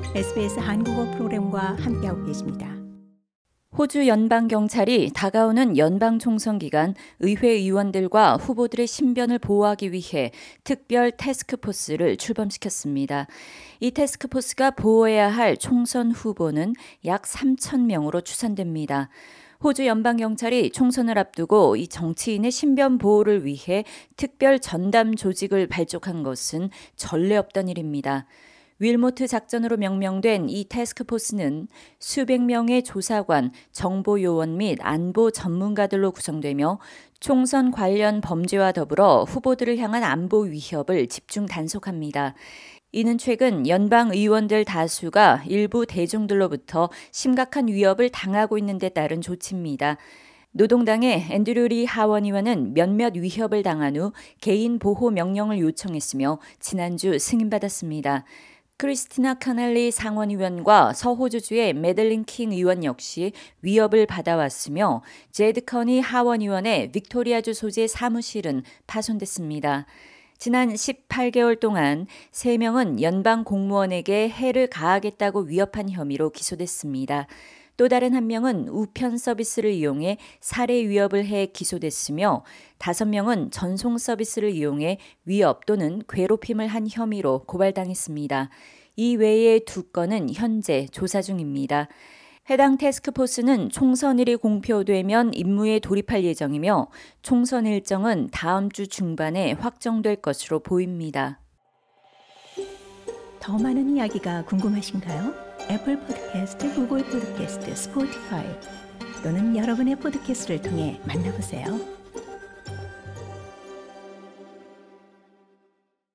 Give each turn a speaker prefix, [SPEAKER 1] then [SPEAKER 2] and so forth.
[SPEAKER 1] SBS 한국어 프로그램과 함께하고 계십니다.
[SPEAKER 2] 호주 연방경찰이 다가오는 연방총선 기간 의회 의원들과 후보들의 신변을 보호하기 위해 특별 태스크포스를 출범시켰습니다. 이 태스크포스가 보호해야 할 총선 후보는 약 3,000명으로 추산됩니다. 호주 연방경찰이 총선을 앞두고 이 정치인의 신변 보호를 위해 특별 전담 조직을 발족한 것은 전례 없던 일입니다. 윌모트 작전으로 명명된 이 태스크포스는 수백 명의 조사관, 정보요원 및 안보 전문가들로 구성되며 총선 관련 범죄와 더불어 후보들을 향한 안보 위협을 집중 단속합니다. 이는 최근 연방 의원들 다수가 일부 대중들로부터 심각한 위협을 당하고 있는 데 따른 조치입니다. 노동당의 앤드류 리 하원 의원은 몇몇 위협을 당한 후 개인 보호 명령을 요청했으며 지난주 승인받았습니다. 크리스티나 카넬리 상원의원과 서호주주의 매들린 킹 의원 역시 위협을 받아왔으며 제드 커니 하원의원의 빅토리아주 소재 사무실은 파손됐습니다. 지난 18개월 동안 3명은 연방 공무원에게 해를 가하겠다고 위협한 혐의로 기소됐습니다. 또 다른 한 명은 우편 서비스를 이용해 살해 위협을 해 기소됐으며 5명은 전송 서비스를 이용해 위협 또는 괴롭힘을 한 혐의로 고발당했습니다. 이 외에 2건은 현재 조사 중입니다. 해당 태스크포스는 총선일이 공표되면 임무에 돌입할 예정이며 총선 일정은 다음 주 중반에 확정될 것으로 보입니다.
[SPEAKER 1] 더 많은 이야기가 궁금하신가요? 애플 팟캐스트, 구글 팟캐스트, 스포티파이 또는 여러분의 팟캐스트를 통해 만나보세요.